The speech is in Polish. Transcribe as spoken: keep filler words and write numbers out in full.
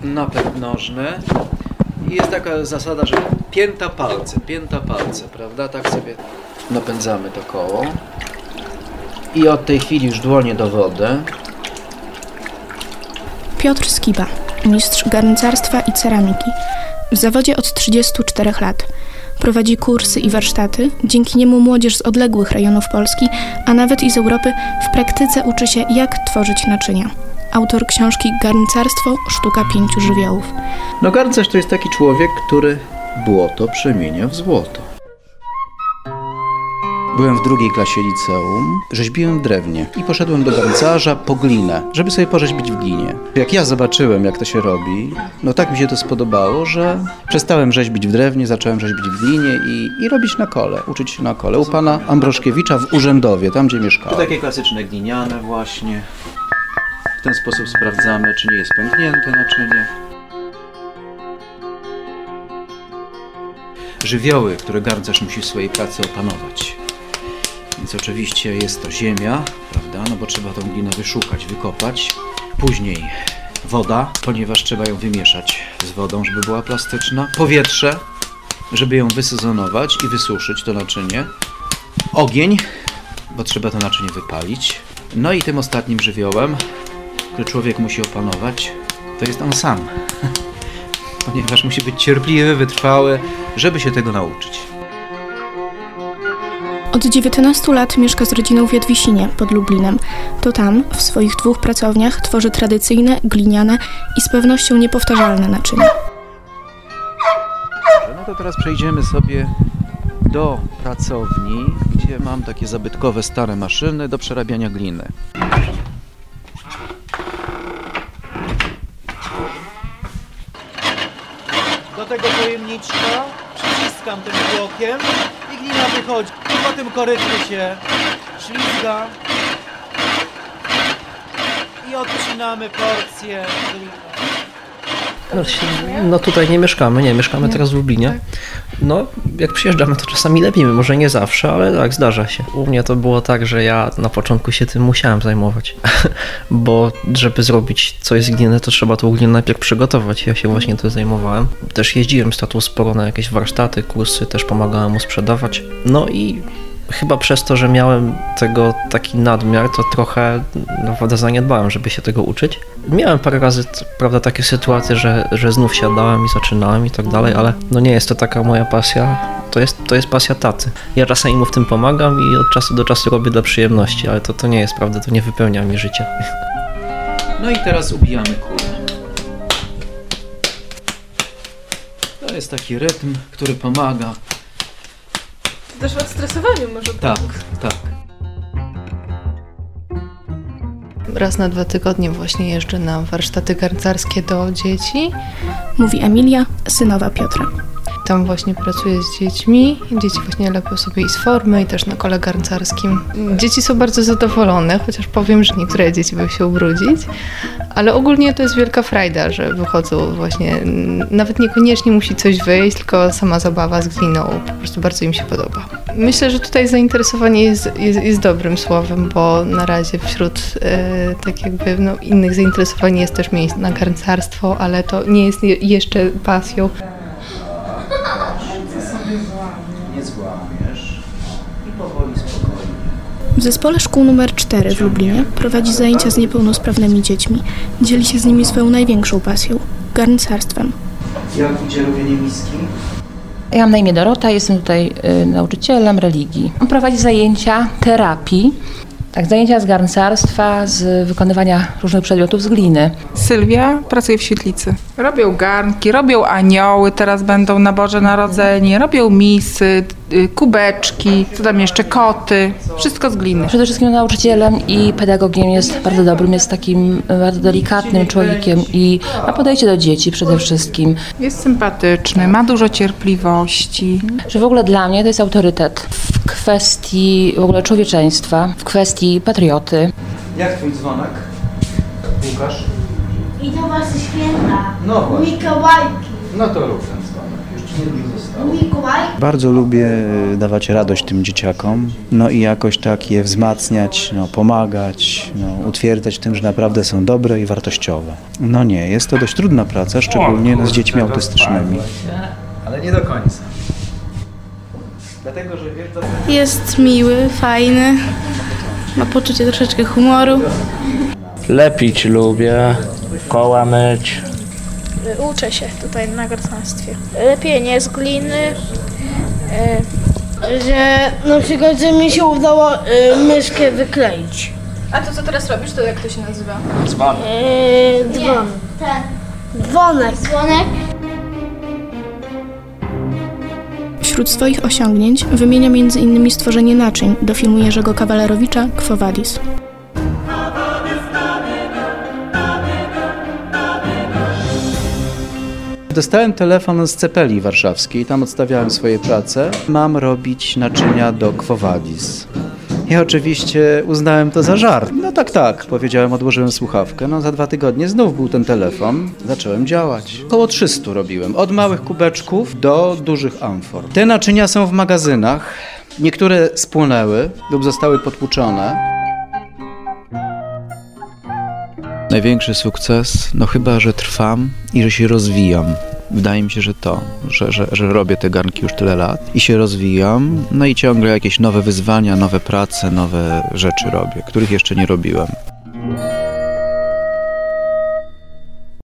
napęd nożny i jest taka zasada, że pięta palce, pięta palce, prawda? Tak sobie napędzamy to koło i od tej chwili już dłonie do wody. Piotr Skiba, mistrz garncarstwa i ceramiki. W zawodzie od trzydziestu czterech lat. Prowadzi kursy i warsztaty, dzięki niemu młodzież z odległych rejonów Polski, a nawet i z Europy w praktyce uczy się, jak tworzyć naczynia. Autor książki Garncarstwo – sztuka pięciu żywiołów. No garncarz to jest taki człowiek, który błoto przemienia w złoto. Byłem w drugiej klasie liceum, rzeźbiłem w drewnie i poszedłem do garncarza po glinę, żeby sobie porzeźbić w glinie. Jak ja zobaczyłem, jak to się robi, no tak mi się to spodobało, że przestałem rzeźbić w drewnie, zacząłem rzeźbić w glinie i, i robić na kole, uczyć się na kole u pana Ambroszkiewicza w Urzędowie, tam gdzie mieszkałem. To takie klasyczne gliniane właśnie. W ten sposób sprawdzamy, czy nie jest pęknięte naczynie. Żywioły, które garncarz musi w swojej pracy opanować. Więc oczywiście jest to ziemia, prawda, no bo trzeba tą glinę wyszukać, wykopać. Później woda, ponieważ trzeba ją wymieszać z wodą, żeby była plastyczna. Powietrze, żeby ją wysezonować i wysuszyć to naczynie. Ogień, bo trzeba to naczynie wypalić. No i tym ostatnim żywiołem, który człowiek musi opanować, to jest on sam. Ponieważ musi być cierpliwy, wytrwały, żeby się tego nauczyć. Od dziewiętnastu lat mieszka z rodziną w Jadwisinie pod Lublinem. To tam, w swoich dwóch pracowniach, tworzy tradycyjne, gliniane i z pewnością niepowtarzalne naczynia. No to teraz przejdziemy sobie do pracowni, gdzie mam takie zabytkowe, stare maszyny do przerabiania gliny. Do tego pojemniczka przyciskam tym blokiem i glina wychodzi. I potem korytnie się ślizga i odcinamy porcję gliny. No tutaj nie mieszkamy, nie, mieszkamy teraz w Lublinie. No, jak przyjeżdżamy, to czasami lepimy, może nie zawsze, ale tak, zdarza się. U mnie to było tak, że ja na początku się tym musiałem zajmować, bo żeby zrobić coś z gliny, to trzeba tą glinę najpierw przygotować. Ja się właśnie tym zajmowałem. Też jeździłem z tatą sporo na jakieś warsztaty, kursy, też pomagałem mu sprzedawać. No i chyba przez to, że miałem tego taki nadmiar, to trochę naprawdę zaniedbałem, żeby się tego uczyć. Miałem parę razy, prawda, takie sytuacje, że, że znów siadałem i zaczynałem i tak dalej, ale no nie jest to taka moja pasja, to jest, to jest pasja taty. Ja czasami mu w tym pomagam i od czasu do czasu robię dla przyjemności, ale to, to nie jest prawda, to nie wypełnia mi życia. No i teraz ubijamy kulę. To jest taki rytm, który pomaga. Też w odstresowaniu może Tak, tak. Raz na dwa tygodnie właśnie jeżdżę na warsztaty garncarskie do dzieci. Mówi Emilia, synowa Piotra. Tam właśnie pracuję z dziećmi. Dzieci właśnie lepią sobie i z formy, i też na kole garncarskim. Dzieci są bardzo zadowolone, chociaż powiem, że niektóre dzieci by się ubrudzić. Ale ogólnie to jest wielka frajda, że wychodzą właśnie, nawet niekoniecznie musi coś wyjść, tylko sama zabawa z gliną. Po prostu bardzo im się podoba. Myślę, że tutaj zainteresowanie jest, jest, jest dobrym słowem, bo na razie wśród e, tak jakby no, innych zainteresowań jest też miejsce na garncarstwo, ale to nie jest je, jeszcze pasją. Nie złamiesz i powoli, spokojnie. W zespole szkół numer cztery w Lublinie prowadzi zajęcia z niepełnosprawnymi dziećmi. Dzieli się z nimi swoją największą pasją – garncarstwem. Jak idzie robienie miski? Ja mam na imię Dorota, jestem tutaj y, nauczycielem religii. Prowadzi zajęcia terapii, tak, zajęcia z garncarstwa, z wykonywania różnych przedmiotów z gliny. Sylwia pracuje w świetlicy. Robią garnki, robią anioły, teraz będą na Boże Narodzenie, robią misy, kubeczki, co tam jeszcze, koty, wszystko z gliny. Przede wszystkim nauczycielem i pedagogiem jest bardzo dobrym, jest takim bardzo delikatnym człowiekiem i ma podejście do dzieci przede wszystkim. Jest sympatyczny, ma dużo cierpliwości. Że w ogóle dla mnie to jest autorytet w kwestii w ogóle człowieczeństwa, w kwestii patrioty. Jak twój dzwonek, Łukasz? I to właśnie święta. No właśnie. Mikołajki. No to rób ten dzwonek. Już ci Bardzo lubię dawać radość tym dzieciakom, no i jakoś tak je wzmacniać, no, pomagać, no, utwierdzać w tym, że naprawdę są dobre i wartościowe. No nie, jest to dość trudna praca, szczególnie no, z dziećmi autystycznymi. Ale nie do końca. Dlatego, że wiesz, to... Jest miły, fajny, ma poczucie troszeczkę humoru. Lepić lubię, koła myć. Uczę się tutaj na garncarstwie. Lepienie z gliny. Że na przykład, że mi się udało y, myszkę wykleić. A to co teraz robisz, to jak to się nazywa? Dzwon. Yy, dzwon. Ten. Dzwonek. Dzwonek. Wśród swoich osiągnięć wymienia między innymi stworzenie naczyń do filmu Jerzego Kawalerowicza Quo Vadis. Dostałem telefon z Cepeli Warszawskiej, tam odstawiałem swoje prace. Mam robić naczynia do Quo Vadis. Ja oczywiście uznałem to za żart. No tak, tak, powiedziałem, odłożyłem słuchawkę. No za dwa tygodnie znów był ten telefon. Zacząłem działać. Około trzysta robiłem, od małych kubeczków do dużych amfor. Te naczynia są w magazynach. Niektóre spłonęły lub zostały potłuczone. Największy sukces? No chyba, że trwam i że się rozwijam. Wydaje mi się, że to, że, że, że robię te garnki już tyle lat i się rozwijam, no i ciągle jakieś nowe wyzwania, nowe prace, nowe rzeczy robię, których jeszcze nie robiłem.